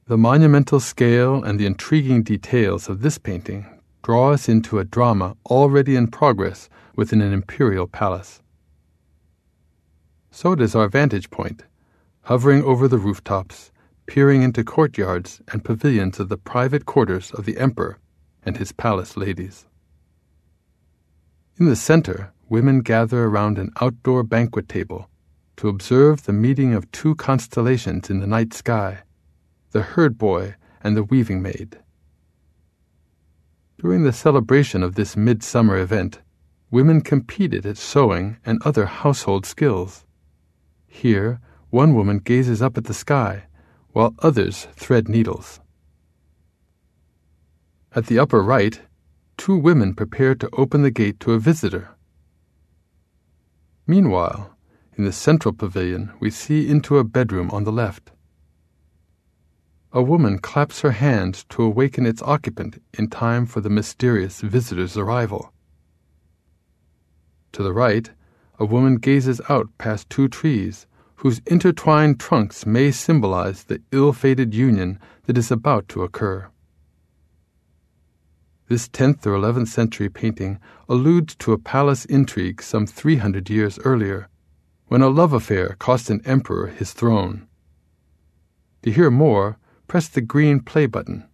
The monumental scale and the intriguing details of this painting draw us into a drama already in progress within an imperial palace. So does our vantage point, hovering over the rooftops, peering into courtyards and pavilions of the private quarters of the emperor and his palace ladies. In the center, women gather around an outdoor banquet table to observe the meeting of two constellations in the night sky, the herd boy and the weaving maid. During the celebration of this midsummer event, women competed at sewing and other household skills. Here, one woman gazes up at the sky, while others thread needles. At the upper right, two women prepare to open the gate to a visitor. Meanwhile, in the central pavilion, we see into a bedroom on the left. A woman claps her hands to awaken its occupant in time for the mysterious visitor's arrival. To the right, a woman gazes out past two trees, whose intertwined trunks may symbolize the ill-fated union that is about to occur. This 10th or 11th century painting alludes to a palace intrigue some 300 years earlier, when a love affair cost an emperor his throne. To hear more, press the green play button.